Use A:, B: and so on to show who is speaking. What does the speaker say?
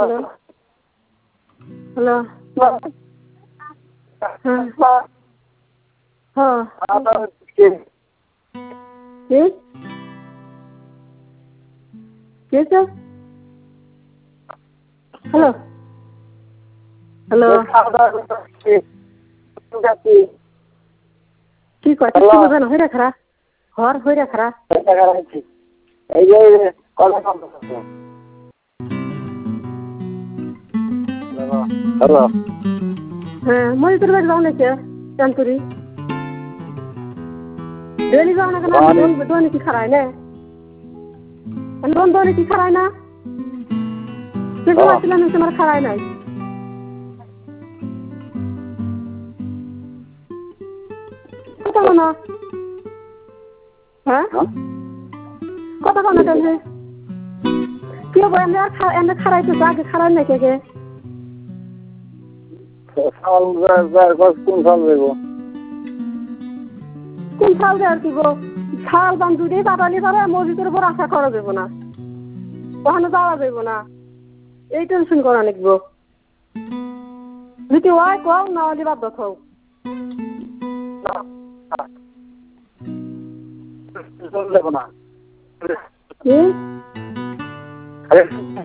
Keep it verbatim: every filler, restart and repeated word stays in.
A: hello hello হ্যাঁ হ্যাঁ কি কি হ্যালো হ্যালো কি কথা কি বোঝানো হয়ে রাখা ঘর হয়ে রাখা
B: এই যে হ্যালো
A: হ্যাঁ মই তোর বাড়ি যাও নাকি চান্তুরি ডেলি যাও না কেন লোন দোনে কি খারায় না লোন দোনে কি খারায় না কিন্তু আসলে আমি তোমার খারায় নাই কথা বলো হ্যাঁ কথা বলো কেন কি হবো এমনি আর এমনি খারাইতে আগে খারায় না কে কে
B: সাল কোন সাল দেবো
A: কোন সাল দেওয়ার কি গো সাল দাম দুটি বাটালি পারে মসজিদের উপর আশা করা যাবো না ওখানে যাওয়া যাবো না এই টেনশন করা লিখবো যদি ওয়াই কও না হলে বাদ খাও
B: দেবো না
A: কি